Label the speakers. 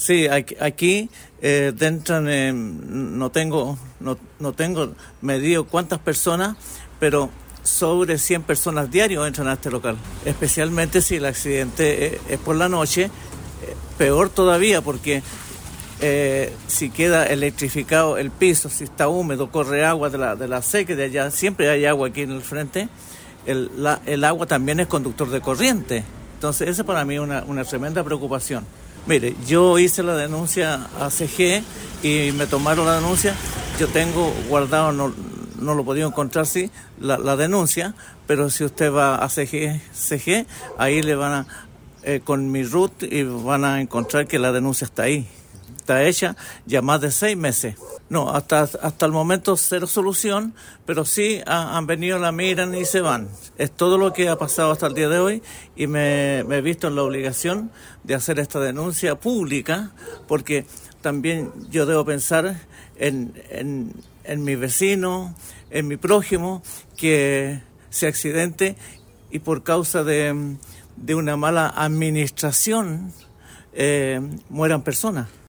Speaker 1: Sí, aquí dentro no tengo medido cuántas personas, pero sobre 100 personas diarios entran a este local. Especialmente si el accidente es por la noche, peor todavía porque si queda electrificado el piso, si está húmedo, corre agua de la seque de allá, siempre hay agua aquí en el frente, el agua también es conductor de corriente. Entonces esa para mí es una tremenda preocupación. Mire, yo hice la denuncia a CG y me tomaron la denuncia. Yo tengo guardado, no lo he podido encontrar, sí, la denuncia, pero si usted va a CG, ahí le van con mi RUT y van a encontrar que la denuncia está ahí. Está hecha ya más de 6 meses. No, hasta el momento cero solución, pero sí han venido, la miran y se van. Es todo lo que ha pasado hasta el día de hoy y me he visto en la obligación de hacer esta denuncia pública porque también yo debo pensar en mi vecino, en mi prójimo, que se accidente y por causa de una mala administración mueran personas.